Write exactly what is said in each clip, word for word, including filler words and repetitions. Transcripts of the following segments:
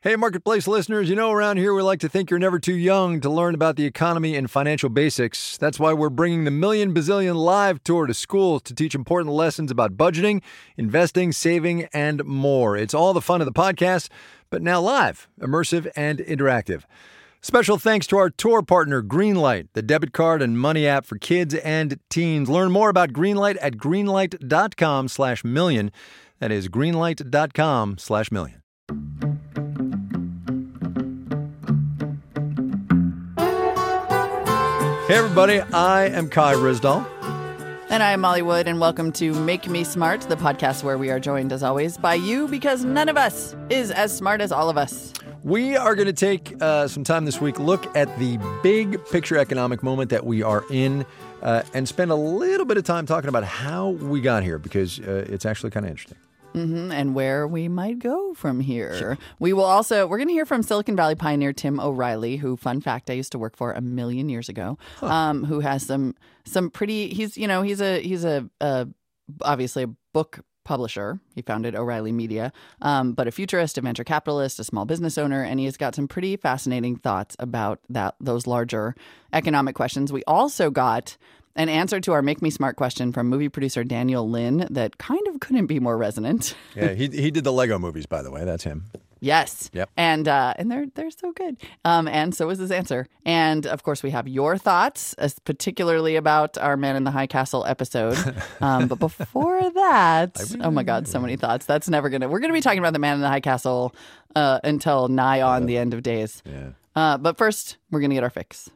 Hey, Marketplace listeners, you know around here we like to think you're never too young to learn about the economy and financial basics. That's why we're bringing the Million Bazillion Live Tour to schools to teach important lessons about budgeting, investing, saving, and more. It's all the fun of the podcast, but now live, immersive, and interactive. Special thanks to our tour partner, Greenlight, the debit card and money app for kids and teens. Learn more about Greenlight at greenlight.com slash million. That is greenlight.com slash million. Hey, everybody. I am Kai Ryssdal. And I am Molly Wood, and welcome to Make Me Smart, the podcast where we are joined, as always, by you, because none of us is as smart as all of us. We are going to take uh, some time this week, look at the big picture economic moment that we are in, uh, and spend a little bit of time talking about how we got here, because uh, it's actually kind of interesting. Mm-hmm, and where we might go from here. Sure. We will also, we're going to hear from Silicon Valley pioneer Tim O'Reilly, who, fun fact, I used to work for a million years ago, huh. um, who has some some pretty, he's, you know, he's a, he's a, a obviously a book publisher. He founded O'Reilly Media, um, but a futurist, a venture capitalist, a small business owner, and he has got some pretty fascinating thoughts about that those larger economic questions. We also got an answer to our Make Me Smart question from movie producer Daniel Lin that kind of couldn't be more resonant. Yeah, he he did the Lego movies, by the way. That's him. Yes. Yep. And uh, and they're they're so good. Um, and so is his answer. And of course, we have your thoughts, uh, particularly about our Man in the High Castle episode. Um, but before that, oh my God, so many thoughts. That's never gonna. We're gonna be talking about the Man in the High Castle uh, until nigh on yeah. the end of days. Yeah. Uh, but first, we're gonna get our fix.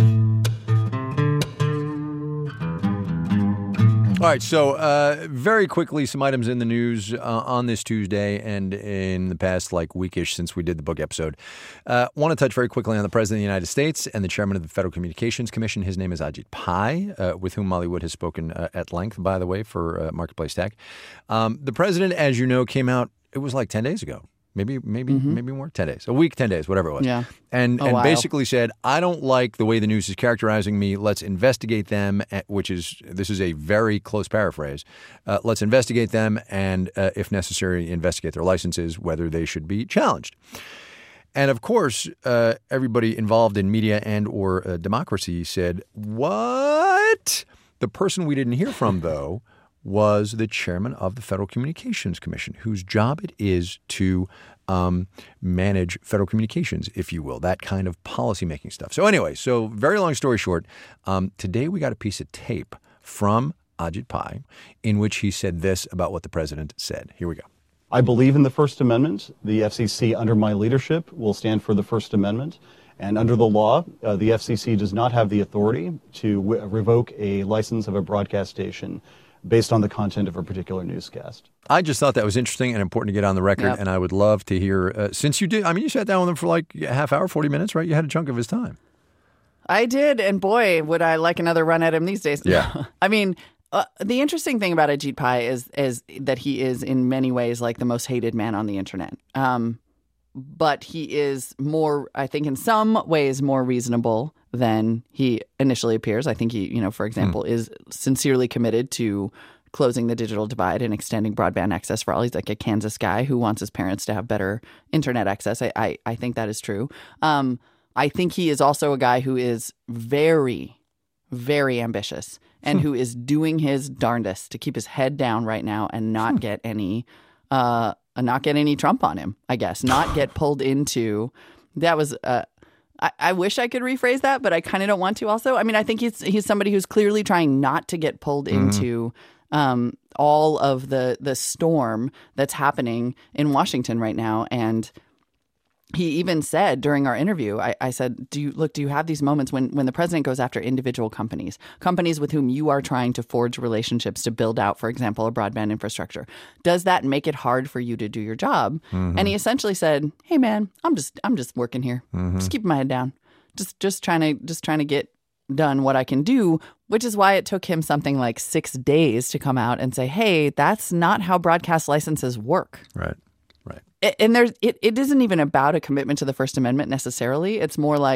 All right, so uh, very quickly, some items in the news uh, on this Tuesday and in the past like weekish since we did the book episode. Uh, want to touch very quickly on the President of the United States and the Chairman of the Federal Communications Commission. His name is Ajit Pai, uh, with whom Molly Wood has spoken uh, at length, by the way, for uh, Marketplace Tech. Um, the President, as you know, came out, it was like ten days ago. Maybe, maybe, mm-hmm. maybe more. Ten days, a week, ten days, whatever it was. Yeah. And a and while. basically said, I don't like the way the news is characterizing me. Let's investigate them. Which is this is a very close paraphrase. Uh, let's investigate them, and uh, if necessary, investigate their licenses, whether they should be challenged. And of course, uh, everybody involved in media and or uh, democracy said, "What?" The person we didn't hear from, though, was the chairman of the Federal Communications Commission, whose job it is to um, manage federal communications, if you will, that kind of policymaking stuff. So anyway, so very long story short, um, today we got a piece of tape from Ajit Pai in which he said this about what the president said. Here we go. I believe in the First Amendment. The F C C, under my leadership, will stand for the First Amendment. And under the law, uh, the F C C does not have the authority to w- revoke a license of a broadcast station based on the content of a particular newscast. I just thought that was interesting and important to get on the record, yep. and I would love to hear, uh, since you did, I mean, you sat down with him for like a half hour, forty minutes, right? You had a chunk of his time. I did, and boy, would I like another run at him these days. Yeah. I mean, uh, the interesting thing about Ajit Pai is, is that he is in many ways like the most hated man on the internet. Um, but he is more, I think in some ways, more reasonable than he initially appears. I think he, you know, for example, mm. is sincerely committed to closing the digital divide and extending broadband access for all. He's like a Kansas guy who wants his parents to have better internet access. I, I, I think that is true. Um, I think he is also a guy who is very, very ambitious and who is doing his darndest to keep his head down right now and not get any, uh, not get any Trump on him, I guess, not get pulled into, that was, uh, I, I wish I could rephrase that, but I kind of don't want to also. I mean, I think he's he's somebody who's clearly trying not to get pulled mm-hmm. into um, all of the the storm that's happening in Washington right now. And he even said during our interview, I, I said, do you look, do you have these moments when, when the president goes after individual companies, companies with whom you are trying to forge relationships to build out, for example, a broadband infrastructure? Does that make it hard for you to do your job? Mm-hmm. And he essentially said, hey, man, I'm just I'm just working here. Mm-hmm. Just keeping my head down. Just just trying to just trying to get done what I can do, which is why it took him something like six days to come out and say, hey, that's not how broadcast licenses work. Right. Right. And there's it, it isn't even about a commitment to the First Amendment necessarily. It's more like,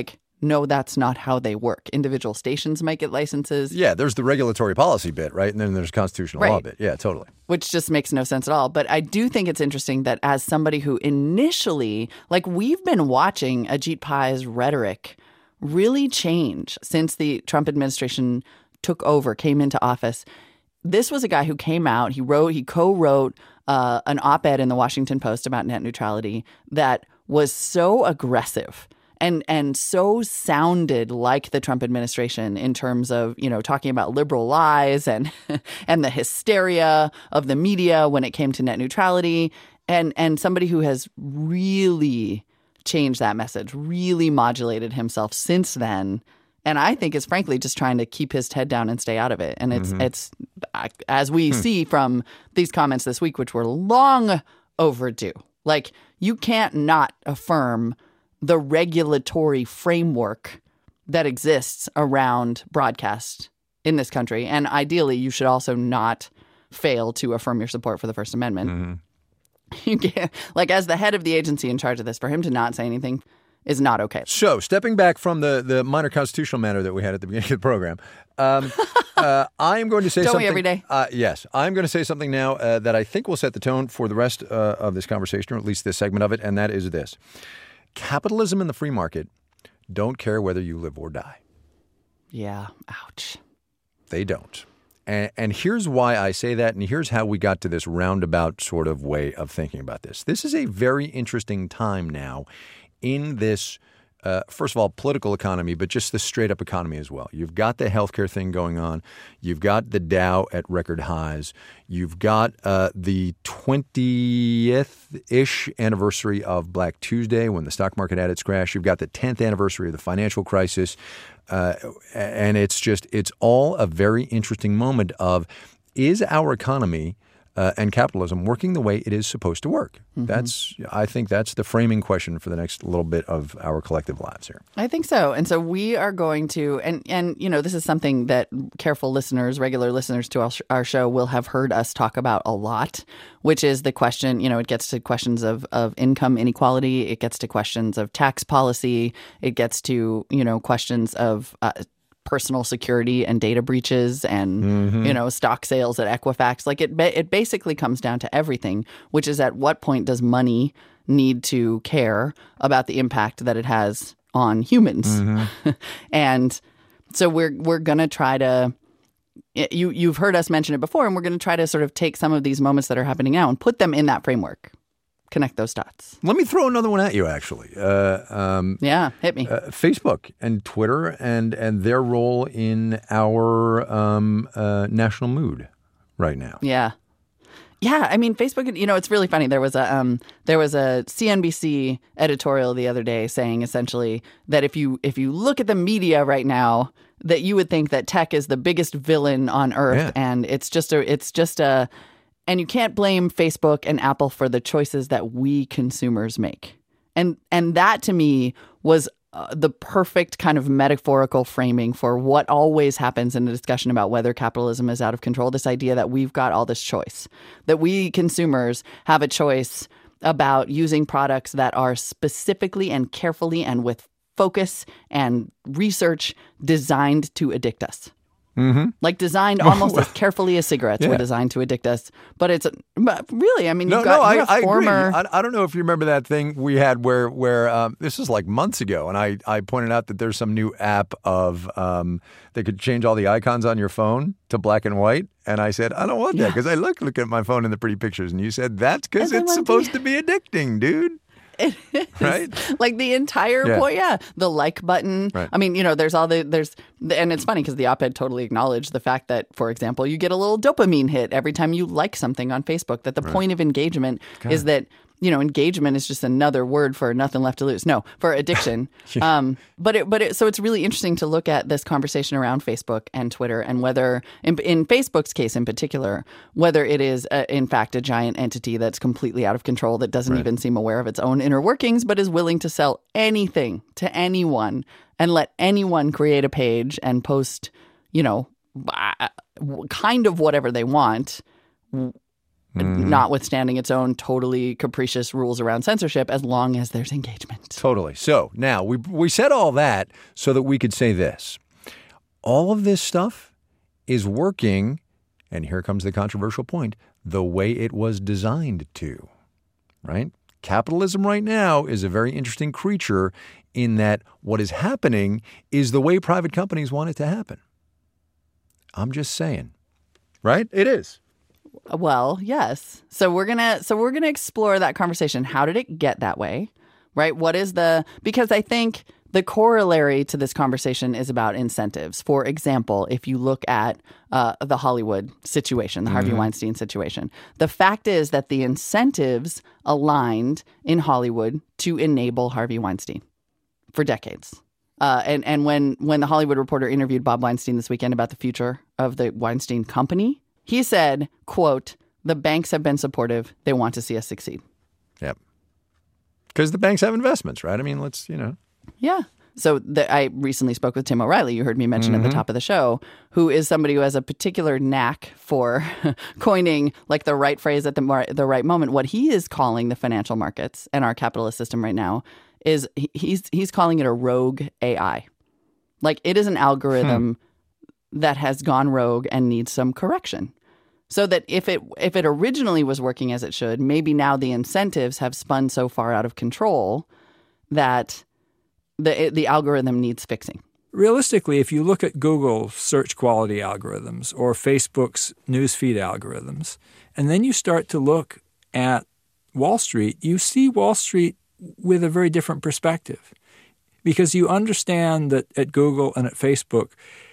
no, that's not how they work. Individual stations might get licenses. Yeah, there's the regulatory policy bit, right? And then there's constitutional right. law bit. Yeah, totally. Which just makes no sense at all. But I do think it's interesting that as somebody who initially, like we've been watching Ajit Pai's rhetoric really change since the Trump administration took over, came into office. This was a guy who came out, he wrote, he co-wrote uh, an op-ed in the Washington Post about net neutrality that was so aggressive and and so sounded like the Trump administration in terms of, you know, talking about liberal lies and and the hysteria of the media when it came to net neutrality, and and somebody who has really changed that message, really modulated himself since then. And I think is frankly just trying to keep his head down and stay out of it. And it's, mm-hmm. it's as we hmm. see from these comments this week, which were long overdue. Like, you can't not affirm the regulatory framework that exists around broadcast in this country. And ideally, you should also not fail to affirm your support for the First Amendment. Mm-hmm. You can't, like, as the head of the agency in charge of this, for him to not say anything is not okay. So, stepping back from the, the minor constitutional matter that we had at the beginning of the program, um, uh, I am going to say Don't something. we every day? Uh, yes, I'm going to say something now uh, that I think will set the tone for the rest uh, of this conversation, or at least this segment of it, and that is this. Capitalism and the free market don't care whether you live or die. Yeah, ouch. They don't. And, and here's why I say that, and here's how we got to this roundabout sort of way of thinking about this. This is a very interesting time now in this, uh, first of all, political economy, but just the straight-up economy as well. You've got the healthcare thing going on. You've got the Dow at record highs. You've got uh, the twentieth-ish anniversary of Black Tuesday when the stock market had its crash. You've got the tenth anniversary of the financial crisis. Uh, and it's just, it's all a very interesting moment of, is our economy Uh, and capitalism working the way it is supposed to work? Mm-hmm. That's, I think that's the framing question for the next little bit of our collective lives here. I think so. And so we are going to, and, and you know, this is something that careful listeners, regular listeners to our, our show will have heard us talk about a lot, which is the question, you know, it gets to questions of, of income inequality. It gets to questions of tax policy. It gets to, you know, questions of uh, personal security and data breaches and, mm-hmm. you know, stock sales at Equifax. Like it, it basically comes down to everything, which is at what point does money need to care about the impact that it has on humans? Mm-hmm. And so we're, we're going to try to, you, you've heard us mention it before, and we're going to try to sort of take some of these moments that are happening now and put them in that framework. Connect those dots. Let me throw another one at you, actually. Uh, um, yeah, hit me. Uh, Facebook and Twitter and and their role in our um, uh, national mood right now. Yeah, yeah. I mean, Facebook. You know, it's really funny. There was a um, there was a C N B C editorial the other day saying essentially that if you if you look at the media right now, that you would think that tech is the biggest villain on earth, yeah. and it's just a it's just a And you can't blame Facebook and Apple for the choices that we consumers make. And and that to me was uh, the perfect kind of metaphorical framing for what always happens in a discussion about whether capitalism is out of control. This idea that we've got all this choice, that we consumers have a choice about using products that are specifically and carefully and with focus and research designed to addict us. Mm-hmm. Like designed almost as carefully as cigarettes yeah. were designed to addict us. But it's but really, I mean, no, you've got no, you're I, a former. I agree. I, I don't know if you remember that thing we had where where um, this is like months ago, and I, I pointed out that there's some new app of um, that could change all the icons on your phone to black and white, and I said I don't want that because yeah. I look look at my phone and the pretty pictures, and you said that's because it's supposed to... to be addicting, dude. It is. Right? Like the entire yeah. point, yeah. The like button. Right. I mean, you know, there's all the, there's, and it's funny because the op-ed totally acknowledged the fact that, for example, you get a little dopamine hit every time you like something on Facebook, that the right. point of engagement God. is that, you know, engagement is just another word for nothing left to lose. No, for addiction. yeah. Um, but it, but it, so it's really interesting to look at this conversation around Facebook and Twitter and whether, in, in Facebook's case in particular, whether it is a, in fact a giant entity that's completely out of control, that doesn't right. even seem aware of its own inner workings, but is willing to sell anything to anyone and let anyone create a page and post, you know, kind of whatever they want. Mm-hmm. Notwithstanding its own totally capricious rules around censorship, as long as there's engagement. Totally. So now we we said all that so that we could say this. All of this stuff is working, and here comes the controversial point, the way it was designed to, right? Capitalism right now is a very interesting creature in that what is happening is the way private companies want it to happen. I'm just saying, right? It is. Well, yes. So we're gonna so we're gonna explore that conversation. How did it get that way? Right? What is the because I think the corollary to this conversation is about incentives. For example, if you look at uh, the Hollywood situation, the Harvey mm-hmm. Weinstein situation, the fact is that the incentives aligned in Hollywood to enable Harvey Weinstein for decades. Uh, and and when when the Hollywood Reporter interviewed Bob Weinstein this weekend about the future of the Weinstein Company, he said, quote, "The banks have been supportive. They want to see us succeed." Yep. Because the banks have investments, right? I mean, let's, you know. Yeah. So the, I recently spoke with Tim O'Reilly, you heard me mention mm-hmm. at the top of the show, who is somebody who has a particular knack for coining like the right phrase at the, mar- the right moment. What he is calling the financial markets and our capitalist system right now is he, he's he's calling it a rogue A I. Like it is an algorithm hmm. that has gone rogue and needs some correction. So that if it if it originally was working as it should, maybe now the incentives have spun so far out of control that the the algorithm needs fixing. Realistically, if you look at Google's search quality algorithms or Facebook's newsfeed algorithms, and then you start to look at Wall Street, you see Wall Street with a very different perspective. Because you understand that at Google and at Facebook,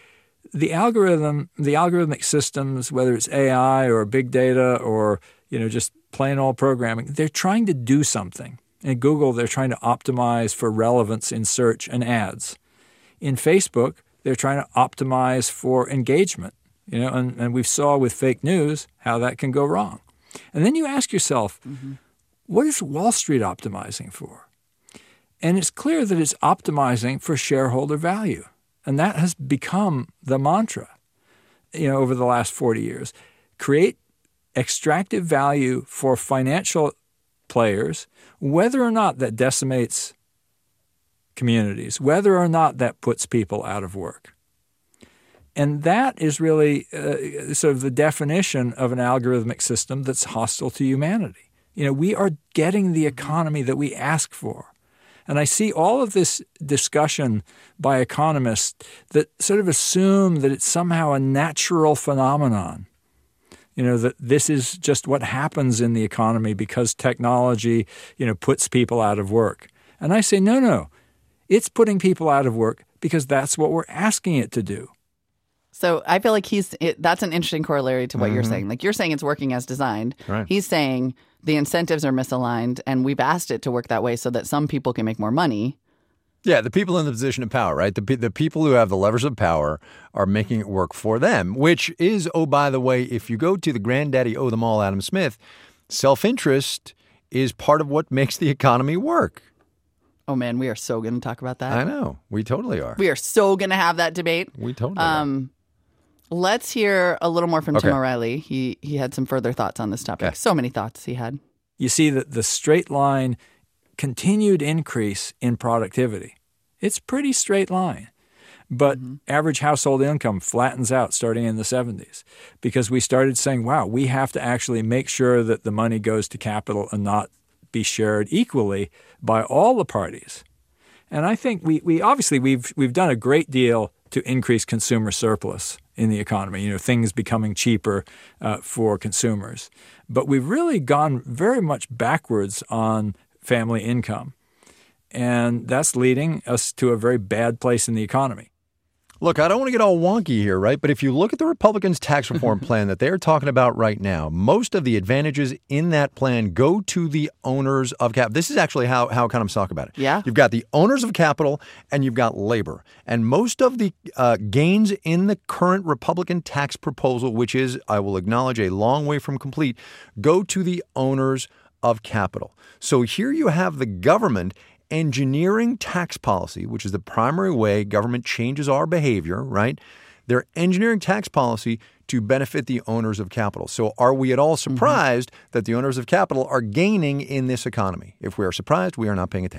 the algorithm, the algorithmic systems, whether it's A I or big data or, you know, just plain old programming, they're trying to do something. In Google, they're trying to optimize for relevance in search and ads. In Facebook, they're trying to optimize for engagement, you know, and, and we saw with fake news how that can go wrong. And then you ask yourself, mm-hmm. what is Wall Street optimizing for? And it's clear that it's optimizing for shareholder value. And that has become the mantra, you know, over the last forty years. Create extractive value for financial players, whether or not that decimates communities, whether or not that puts people out of work. And that is really uh, sort of the definition of an algorithmic system that's hostile to humanity. You know, we are getting the economy that we ask for. And I see all of this discussion by economists that sort of assume that it's somehow a natural phenomenon. You know, that this is just what happens in the economy because technology, you know, puts people out of work. And I say, no, no, it's putting people out of work because that's what we're asking it to do. So I feel like he's it, that's an interesting corollary to what mm-hmm. you're saying. Like you're saying it's working as designed. Right. He's saying the incentives are misaligned and we've asked it to work that way so that some people can make more money. Yeah, the people in the position of power, right? The the people who have the levers of power are making it work for them, which is, oh, by the way, if you go to the granddaddy owe them all, Adam Smith, self-interest is part of what makes the economy work. Oh, man, we are so going to talk about that. I know. We totally are. We are so going to have that debate. We totally um, are. Let's hear a little more from okay. Tim O'Reilly. He he had some further thoughts on this topic. Okay. So many thoughts he had. You see that the straight line continued increase in productivity. It's pretty straight line. But mm-hmm. average household income flattens out starting in the seventies because we started saying, wow, we have to actually make sure that the money goes to capital and not be shared equally by all the parties. And I think we, we obviously we've we've done a great deal to increase consumer surplus in the economy, you know, things becoming cheaper uh, for consumers. But we've really gone very much backwards on family income. And that's leading us to a very bad place in the economy. Look, I don't want to get all wonky here, right? But if you look at the Republicans' tax reform plan that they're talking about right now, most of the advantages in that plan go to the owners of capital. This is actually how, how economists talk about it. Yeah. You've got the owners of capital and you've got labor. And most of the uh, gains in the current Republican tax proposal, which is, I will acknowledge, a long way from complete, go to the owners of capital. So here you have the government engineering tax policy, which is the primary way government changes our behavior, right? They're engineering tax policy to benefit the owners of capital. So are we at all surprised mm-hmm. that the owners of capital are gaining in this economy? If we are surprised, we are not paying attention.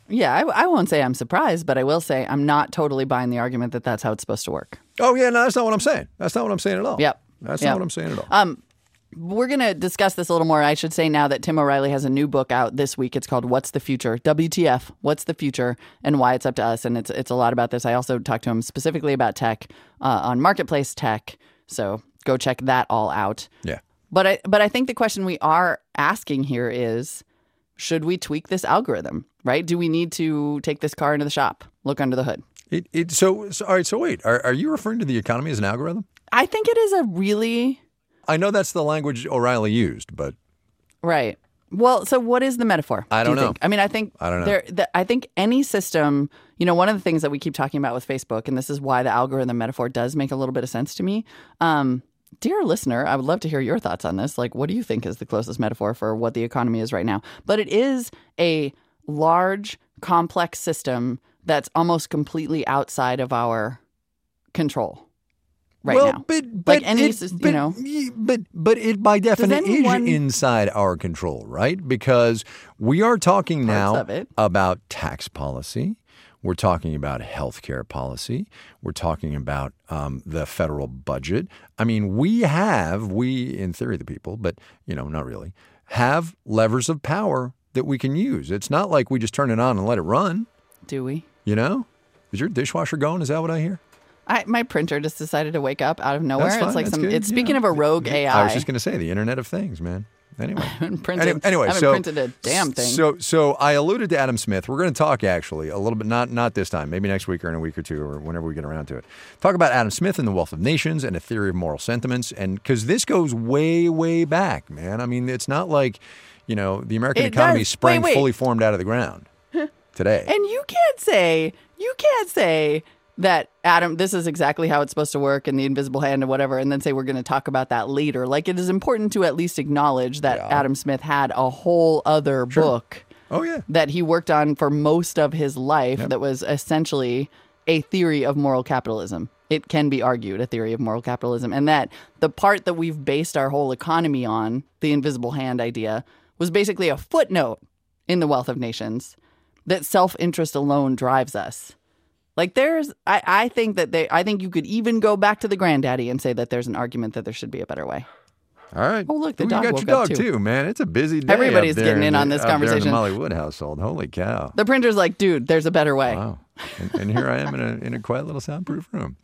Yeah, I, I won't say I'm surprised, but I will say I'm not totally buying the argument that that's how it's supposed to work. Oh, yeah, no, that's not what I'm saying. That's not what I'm saying at all. Yep. That's yep. not what I'm saying at all. Um, we're going to discuss this a little more. I should say now that Tim O'Reilly has a new book out this week. It's called What's the Future? W T F, What's the Future, and Why It's Up to Us. And it's it's a lot about this. I also talked to him specifically about tech uh, on Marketplace Tech. So go check that all out. Yeah. But I, but I think the question we are asking here is, should we tweak this algorithm, right? Do we need to take this car into the shop, look under the hood? It, it, so, so, all right, so wait, are, are you referring to the economy as an algorithm? I think it is a really... I know that's the language O'Reilly used, but... Right. Well, so what is the metaphor? I don't do you know. Think? I mean, I think I don't know. There, the, I think any system, you know, one of the things that we keep talking about with Facebook, and this is why the algorithm metaphor does make a little bit of sense to me. Um, dear listener, I would love to hear your thoughts on this. Like, what do you think is the closest metaphor for what the economy is right now? But it is a large, complex system that's almost completely outside of our control. Right well, now. But, but like any, it, you but, know. But, but it by definition anyone, is inside our control, right? Because we are talking now about tax policy. We're talking about healthcare policy. We're talking about um, the federal budget. I mean, we have, we, in theory, the people, but, you know, not really, have levers of power that we can use. It's not like we just turn it on and let it run. Do we? You know? Is your dishwasher going? Is that what I hear? I, my printer just decided to wake up out of nowhere. That's fine. It's like That's some. good. It's speaking yeah. of a rogue A I. I was just going to say the Internet of Things, man. Anyway, I haven't printed, Any, anyway, I haven't so printed a damn thing. So, so I alluded to Adam Smith. We're going to talk actually a little bit, not not this time, maybe next week or in a week or two or whenever we get around to it. Talk about Adam Smith and the Wealth of Nations and a theory of moral sentiments, and because this goes way, way back, man. I mean, it's not like you know the American It economy does. sprang wait, wait. fully formed out of the ground today. And you can't say you can't say that Adam, this is exactly how it's supposed to work and the invisible hand and whatever, and then say we're going to talk about that later. Like, it is important to at least acknowledge that Yeah. Adam Smith had a whole other Sure. book Oh yeah, that he worked on for most of his life Yep. that was essentially a theory of moral capitalism. It can be argued a theory of moral capitalism, and that the part that we've based our whole economy on, the invisible hand idea, was basically a footnote in the Wealth of Nations, that self-interest alone drives us. Like there's, I, I think that they, I think you could even go back to the granddaddy and say that there's an argument that there should be a better way. all right. Oh, look, the Ooh, dog you got woke your up, dog too. too, man. It's a busy day. Everybody's up there getting in the, on this up there in conversation. the Molly Wood household. Holy cow! The printer's like, dude, there's a better way. Wow. And, and here I am in a in a quiet little soundproof room.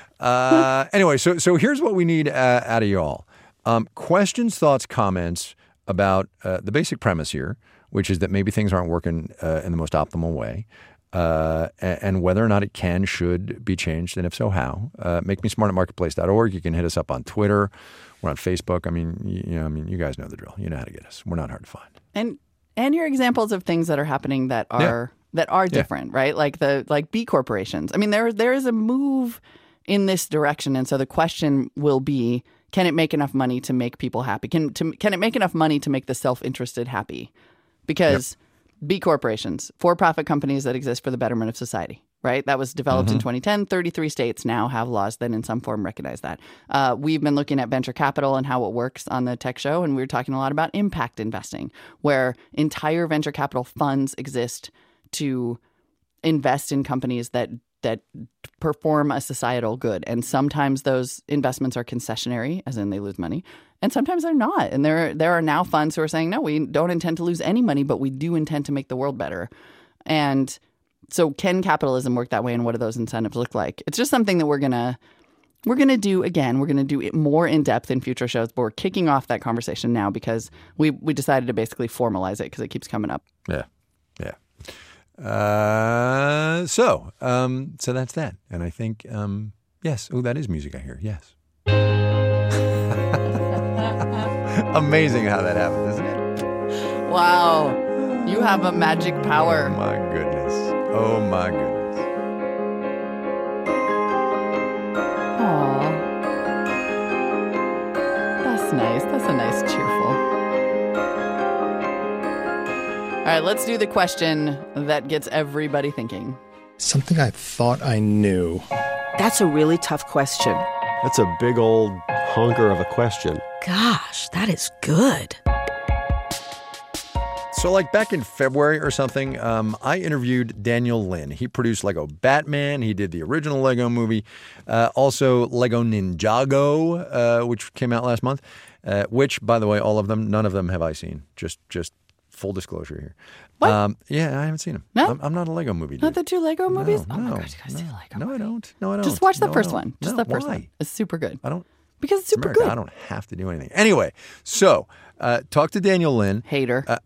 Uh, anyway, so so here's what we need uh, out of y'all: um, questions, thoughts, comments about uh, the basic premise here, which is that maybe things aren't working uh, in the most optimal way. Uh, and, and whether or not it can, should be changed, and if so, how. Uh, make me smart at marketplace dot org. You can hit us up on Twitter. We're on Facebook. I mean, you, you know, I mean, you guys know the drill. You know how to get us. We're not hard to find. And and your examples of things that are happening that are that are different, right? Like the like B corporations. I mean, there there is a move in this direction, and so the question will be: can it make enough money to make people happy? Can to, can it make enough money to make the self-interested happy? Because B corporations, for-profit companies that exist for the betterment of society, right? That was developed in twenty ten. thirty-three states now have laws that in some form recognize that. Uh, we've been looking at venture capital and how it works on the tech show, and we were talking a lot about impact investing, where entire venture capital funds exist to invest in companies that that perform a societal good. And sometimes those investments are concessionary, as in they lose money, and sometimes they're not. And there, there are now funds who are saying, no, we don't intend to lose any money, but we do intend to make the world better. And so can capitalism work that way, and what do those incentives look like? It's just something that we're going to we're going to do, again, we're going to do it more in depth in future shows, but we're kicking off that conversation now because we, we decided to basically formalize it because it keeps coming up. Yeah, yeah. Uh, so, um, so that's that. And I think, um, yes. Oh, that is music I hear. Yes. Amazing how that happened, isn't it? Wow. You have a magic power. Oh, my goodness. Oh, my goodness. Aw. That's nice. That's a nice cheerful. All right, let's do the question that gets everybody thinking. Something I thought I knew. That's a really tough question. That's a big old honker of a question. Gosh, that is good. So like back in February or something, um, I interviewed Daniel Lin. He produced Lego Batman. He did the original Lego movie. Uh, also Lego Ninjago, uh, which came out last month, uh, which, by the way, all of them, none of them have I seen. Just just full disclosure here. What? Um, yeah, I haven't seen them. No? I'm, I'm not a Lego movie dude. Not the two Lego movies? No, oh my no, gosh, you guys no, do Lego No, movie. I don't. No, I don't. Just watch the No, I first don't. one. Just No, the first why? one. It's super good. I don't. Because it's super America, good. I don't have to do anything. Anyway, so uh, talk to Daniel Lin. Hater. Uh,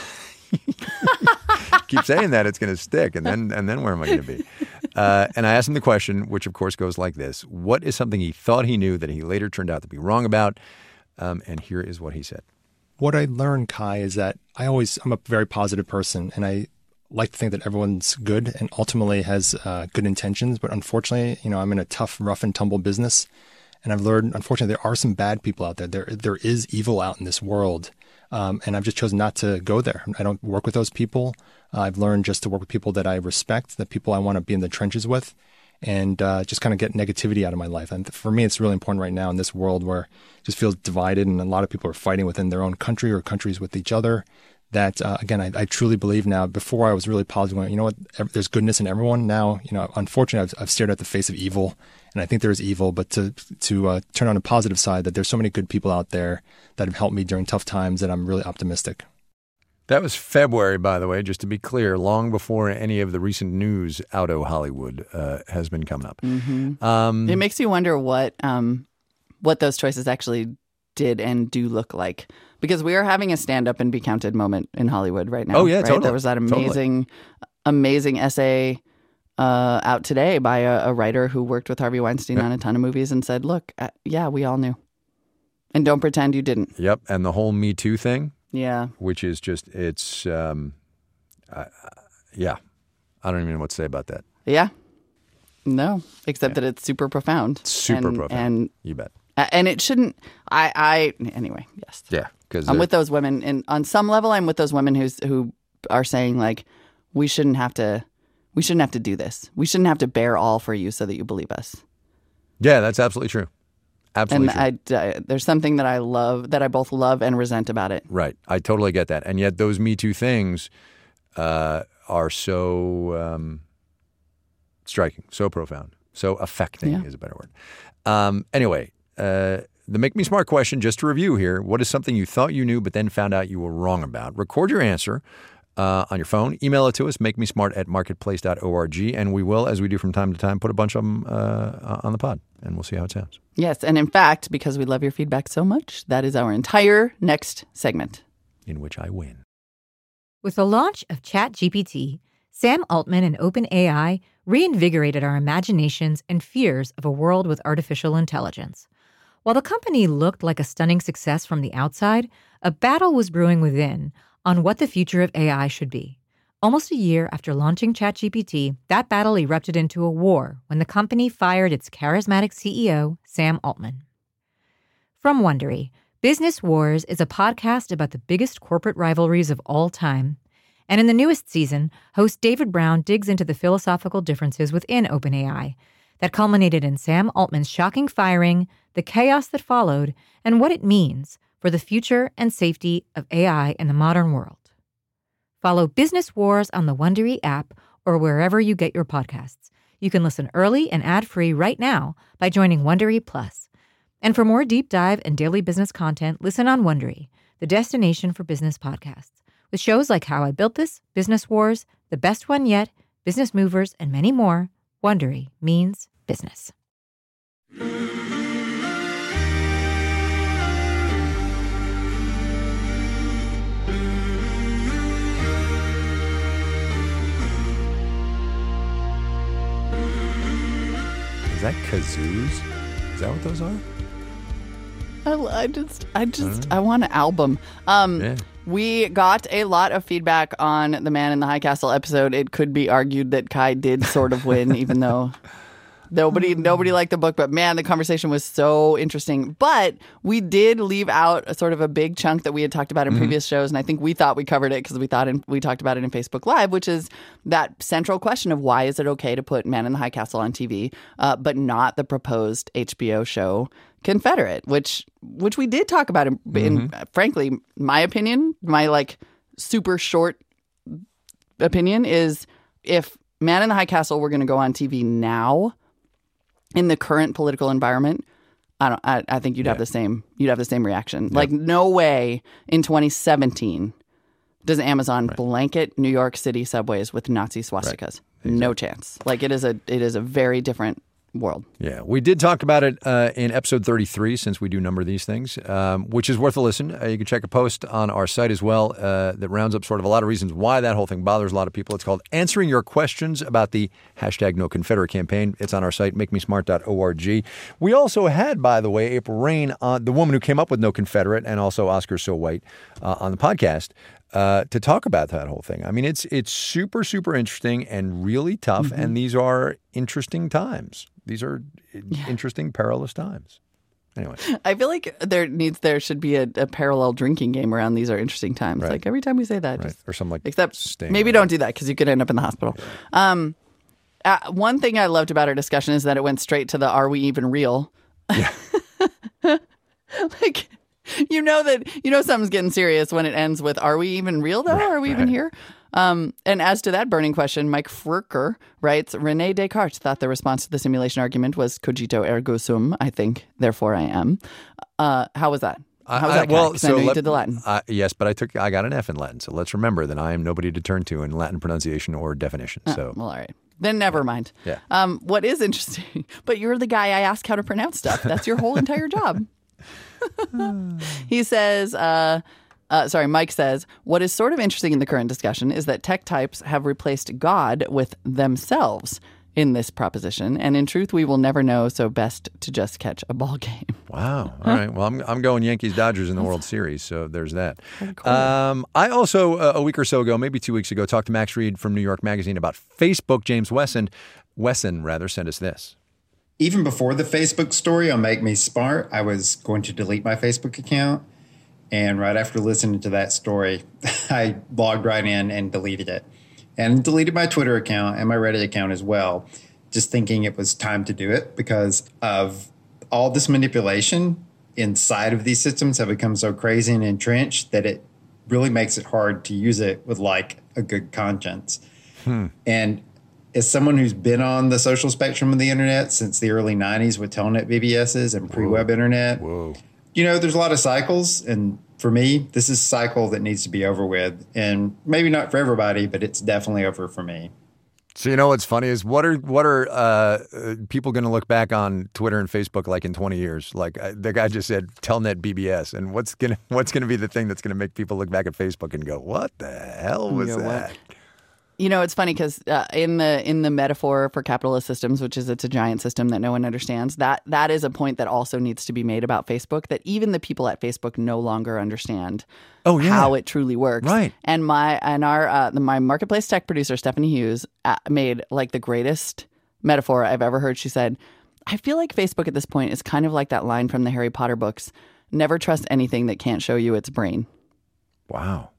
Keep saying that, it's going to stick, and then and then where am I going to be? Uh, and I asked him the question, which of course goes like this: what is something he thought he knew that he later turned out to be wrong about? Um, and here is what he said. What I learned, Kai, is that I always I'm a very positive person, and I like to think that everyone's good and ultimately has uh, good intentions. But unfortunately, you know, I'm in a tough, rough and tumble business, and I've learned, unfortunately, there are some bad people out there. There there is evil out in this world. Um, and I've just chosen not to go there. I don't work with those people. Uh, I've learned just to work with people that I respect, the people I want to be in the trenches with, and uh, just kind of get negativity out of my life. And for me, it's really important right now in this world where it just feels divided and a lot of people are fighting within their own country or countries with each other. That, uh, again, I, I truly believe now, before I was really positive, going, you know what, Every, there's goodness in everyone. Now, you know, unfortunately, I've, I've stared at the face of evil, and I think there is evil, but to to uh, turn on a positive side, that there's so many good people out there that have helped me during tough times, that I'm really optimistic. That was February, by the way, just to be clear, long before any of the recent news out of Hollywood uh, has been coming up. Mm-hmm. Um, it makes you wonder what um, what those choices actually did and do look like. Because we are having a stand-up and be counted moment in Hollywood right now. Oh, yeah, right? totally. There was that amazing, totally. amazing essay uh, out today by a, a writer who worked with Harvey Weinstein yep. on a ton of movies and said, look, uh, yeah, we all knew. And don't pretend you didn't. Yep. And the whole Me Too thing. Yeah. Which is just, it's, um, uh, yeah. I don't even know what to say about that. Yeah. No, except yeah. that it's super profound. Super and, profound. And, you bet. And it shouldn't, I, I anyway, yes. Yeah. Because I'm with those women. And on some level, I'm with those women who's, who are saying, like, we shouldn't have to, we shouldn't have to do this. We shouldn't have to bear all for you so that you believe us. Yeah, that's absolutely true. Absolutely and true. I, I, there's something that I love, that I both love and resent about it. Right. I totally get that. And yet those Me Too things uh, are so um, striking, so profound, so affecting yeah. is a better word. Um, anyway, uh, the Make Me Smart question, just to review here, what is something you thought you knew but then found out you were wrong about? Record your answer uh, on your phone. Email it to us, make me smart at marketplace dot org, and we will, as we do from time to time, put a bunch of them uh, on the pod, and we'll see how it sounds. Yes, and in fact, because we love your feedback so much, that is our entire next segment. In which I win. With the launch of ChatGPT, Sam Altman and OpenAI reinvigorated our imaginations and fears of a world with artificial intelligence. While the company looked like a stunning success from the outside, a battle was brewing within on what the future of A I should be. Almost a year after launching ChatGPT, that battle erupted into a war when the company fired its charismatic C E O, Sam Altman. From Wondery, Business Wars is a podcast about the biggest corporate rivalries of all time. And in the newest season, host David Brown digs into the philosophical differences within OpenAI that culminated in Sam Altman's shocking firing, the chaos that followed, and what it means for the future and safety of A I in the modern world. Follow Business Wars on the Wondery app or wherever you get your podcasts. You can listen early and ad-free right now by joining Wondery Plus. And for more deep dive and daily business content, listen on Wondery, the destination for business podcasts, with shows like How I Built This, Business Wars, The Best One Yet, Business Movers, and many more. Wondery means business. Is that kazoos? Is that what those are? I, I just, I just, I want an album. Um, yeah. We got a lot of feedback on the Man in the High Castle episode. It could be argued that Kai did sort of win, even though nobody, nobody liked the book. But man, the conversation was so interesting. But we did leave out a sort of a big chunk that we had talked about in mm-hmm. previous shows, and I think we thought we covered it because we thought in, we talked about it in Facebook Live, which is that central question of why is it okay to put Man in the High Castle on T V, uh, but not the proposed H B O show Confederate, which which we did talk about in, mm-hmm. in frankly, my opinion, my like super short opinion is if Man in the High Castle were going to go on T V now in the current political environment, I don't. I, I think you'd yeah. have the same. You'd have the same reaction. Yep. Like, no way in twenty seventeen does Amazon right. blanket New York City subways with Nazi swastikas. Right. Exactly. No chance. Like, it is a. It is a very different world. Yeah, we did talk about it uh, in episode thirty-three, since we do number these things, um, which is worth a listen. Uh, you can check a post on our site as well uh, that rounds up sort of a lot of reasons why that whole thing bothers a lot of people. It's called Answering Your Questions About the Hashtag No Confederate Campaign. It's on our site, make me smart dot org. We also had, by the way, April Rain, uh, the woman who came up with No Confederate, and also Oscar So White uh, on the podcast. Uh, to talk about that whole thing. I mean, it's it's super, super interesting and really tough, mm-hmm. and these are interesting times. These are yeah. interesting, perilous times. Anyway. I feel like there needs there should be a, a parallel drinking game around these are interesting times. Right. Like, every time we say that. Right. Just, or something like except maybe don't do that because you could end up in the hospital. Yeah. Um, uh, one thing I loved about our discussion is that it went straight to the are we even real? Yeah. Like... You know that you know something's getting serious when it ends with "Are we even real though? Are we right. even here?" Um, and as to that burning question, Mike Furker writes: Rene Descartes thought the response to the simulation argument was "Cogito ergo sum." I think, therefore I am. Uh, how was that? How was I, that? Well, so I know you let, did the Latin. Uh, yes, but I took I got an F in Latin. So let's remember that I am nobody to turn to in Latin pronunciation or definition. So oh, well, all right. Then never mind. Yeah. Um, what is interesting? But you're the guy I ask how to pronounce stuff. That's your whole entire job. He says, uh, uh, sorry, Mike says, what is sort of interesting in the current discussion is that tech types have replaced God with themselves in this proposition. And in truth, we will never know, so best to just catch a ball game. Wow. All right. Well, I'm I'm going Yankees-Dodgers in the World Series, so there's that. Um, I also, uh, a week or so ago, maybe two weeks ago, talked to Max Reed from New York Magazine about Facebook. James Wesson, Wesson rather, sent us this. Even before the Facebook story on Make Me Smart, I was going to delete my Facebook account. And right after listening to that story, I logged right in and deleted it. And deleted my Twitter account and my Reddit account as well, just thinking it was time to do it because of all this manipulation inside of these systems have become so crazy and entrenched that it really makes it hard to use it with like a good conscience. Hmm. And as someone who's been on the social spectrum of the internet since the early nineties with telnet B B Ss and pre-web Whoa. internet, Whoa. you know, there's a lot of cycles. And for me, this is a cycle that needs to be over with. And maybe not for everybody, but it's definitely over for me. So you know what's funny is what are what are uh, people going to look back on Twitter and Facebook like in twenty years? Like uh, the guy just said telnet B B S, and what's gonna what's gonna be the thing that's going to make people look back at Facebook and go, "What the hell was you know that?" What? You know, it's funny because uh, in the in the metaphor for capitalist systems, which is it's a giant system that no one understands, that that is a point that also needs to be made about Facebook, that even the people at Facebook no longer understand oh, yeah. how it truly works. Right. And my and our uh, the, my marketplace tech producer, Stephanie Hughes, uh, made like the greatest metaphor I've ever heard. She said, I feel like Facebook at this point is kind of like that line from the Harry Potter books, never trust anything that can't show you its brain. Wow.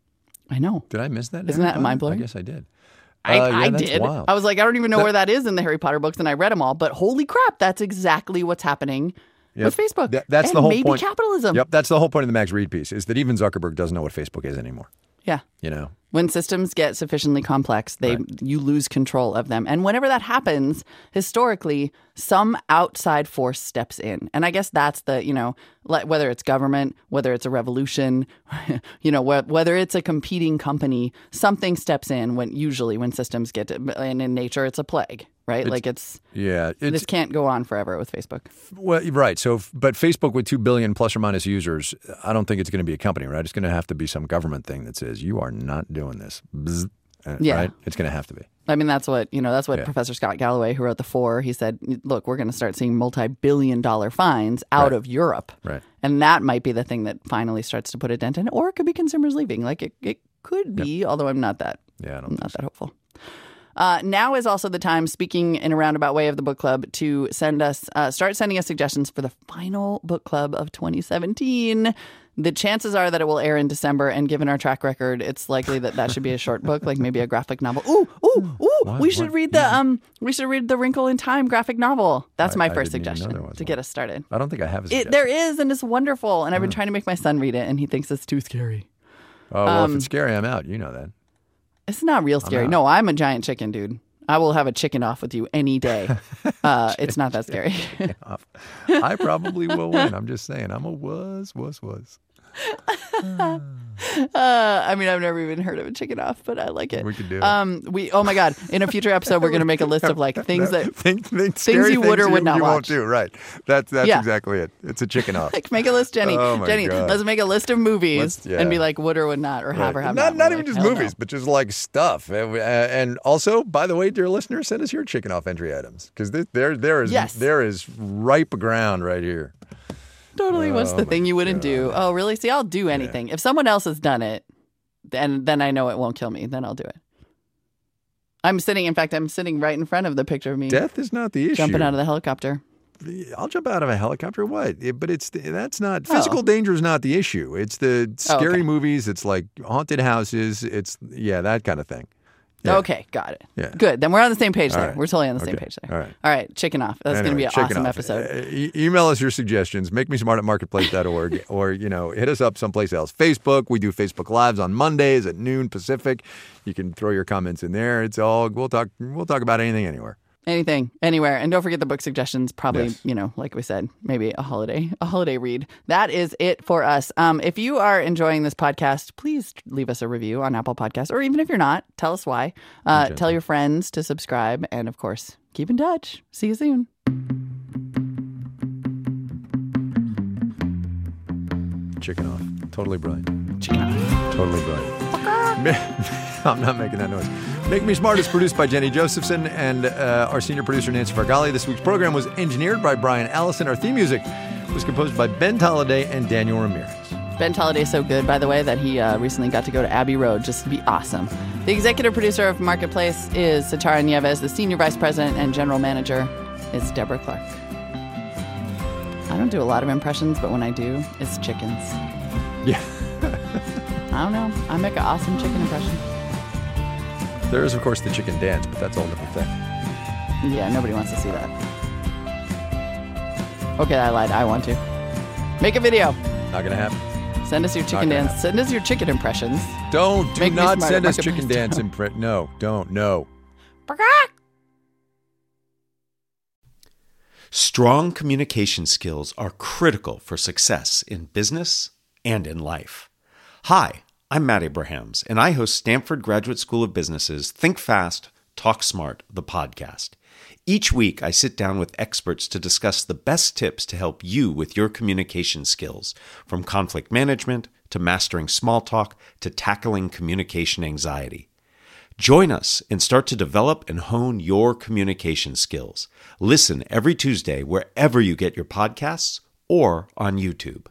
I know. Did I miss that? Isn't that mind-blowing? I guess I did. I, uh, yeah, I that's did. wild. I was like, I don't even know that, where that is in the Harry Potter books, and I read them all. But holy crap, that's exactly what's happening yep. with Facebook. That, that's and the whole maybe point. capitalism. Yep, that's the whole point of the Max Reed piece, is that even Zuckerberg doesn't know what Facebook is anymore. Yeah. You know? When systems get sufficiently complex, they right. you lose control of them. And whenever that happens, historically, some outside force steps in. And I guess that's the, you know, whether it's government, whether it's a revolution, you know, whether it's a competing company, something steps in when usually when systems get to, and in nature, it's a plague, right? It's, like it's, yeah, it's, this can't go on forever with Facebook. Well, right. So, but Facebook with two billion plus or minus users, I don't think it's going to be a company, right? It's going to have to be some government thing that says you are not doing this. Bzz, yeah. Right? It's going to have to be. I mean, that's what, you know, that's what yeah. Professor Scott Galloway, who wrote The Four, he said, look, we're going to start seeing multi-billion dollar fines out right. of Europe. Right. And that might be the thing that finally starts to put a dent in it. Or it could be consumers leaving. Like it, it could be, yep. although I'm not that, yeah, I don't I'm not so. that hopeful. Uh, now is also the time, speaking in a roundabout way of the book club, to send us, uh, start sending us suggestions for the final book club of twenty seventeen. The chances are that it will air in December, and given our track record, it's likely that that should be a short book, like maybe a graphic novel. Ooh, ooh, ooh! What? We should What? read the um, we should read the Wrinkle in Time graphic novel. That's I, my I first didn't even know suggestion there was to one. get us started. I don't think I have a It, suggestion. there is, and it's wonderful. And I've been Oh. trying to make my son read it, and he thinks it's too scary. Oh, well, Um, if it's scary, I'm out. You know that. It's not real scary. out. No, I'm a giant chicken, dude. I will have a chicken off with you any day. Uh, it's not that scary. I probably will win. I'm just saying. I'm a was, was, was. Uh, I mean, I've never even heard of a chicken off, but I like it. We could do it. Um, we. Oh my god! In a future episode, we're going to make a list of like things that Think, think, things scary you would or things would not you watch. won't do. Right. That's that's Yeah. exactly it. It's a chicken off. like make a list, Jenny. Oh, my Jenny, God. let's make a list of movies Let's- yeah. and be like would or would not, or have or have not not. not We're even like, just hell no. movies, but just like stuff. And, and also, by the way, dear listeners, send us your chicken off entry items because there there is Yes. there is ripe ground right here. Totally. What's Oh the my thing you wouldn't do? Oh, really? See, I'll do anything. If someone else has done it, then then I know it won't kill me. Then I'll do it. I'm sitting. In fact, I'm sitting right in front of the picture of me Death is not the issue. jumping out of the helicopter. I'll jump out of a helicopter. What? It- but it's that's not Oh. physical danger is not the issue. It's the scary okay. movies. It's like haunted houses. It's yeah, that kind of thing. Yeah. Okay, got it. Yeah. Good. Then we're on the same page All there. right. We're totally on the same Okay. page there. All right. All right. Chicken off. That's going to Anyway, be an chicken awesome off. episode. Uh, e- email us your suggestions. Make me smart at marketplace dot org or, you know, hit us up someplace else. Facebook. We do Facebook Lives on Mondays at noon Pacific. You can throw your comments in there. It's all we'll talk we'll talk about anything anywhere. Anything, anywhere. And don't forget the book suggestions. Probably, Yes. you know, like we said, maybe a holiday, a holiday read. That is it for us. Um, if you are enjoying this podcast, please leave us a review on Apple Podcasts. Or even if you're not, tell us why. Uh, tell your friends to subscribe. And of course, keep in touch. See you soon. Chicken off. Totally brilliant. Chicken off. Totally brilliant. I'm not making that noise. Make Me Smart is produced by Jenny Josephson and uh, our senior producer, Nancy Fargali. This week's program was engineered by Brian Allison. Our theme music was composed by Ben Tolliday and Daniel Ramirez. Ben Tolliday is so good, by the way, that he uh, recently got to go to Abbey Road just to be awesome. The executive producer of Marketplace is Satara Nieves. The senior vice president and general manager is Deborah Clark. I don't do a lot of impressions, but when I do, it's chickens. Yeah. I don't know. I make an awesome chicken impression. There is, of course, the chicken dance, but that's a whole different thing. Yeah, nobody wants to see that. Okay, I lied. I want to. Make a video. Not going to happen. Send us your chicken gonna dance. Send us your chicken impressions. Don't. Do Make Me not Smart send at us chicken Marketplace. dance imprint. No, don't. No. Strong communication skills are critical for success in business and in life. Hi, I'm Matt Abrahams, and I host Stanford Graduate School of Business's Think Fast, Talk Smart, the podcast. Each week, I sit down with experts to discuss the best tips to help you with your communication skills, from conflict management to mastering small talk to tackling communication anxiety. Join us and start to develop and hone your communication skills. Listen every Tuesday wherever you get your podcasts or on YouTube.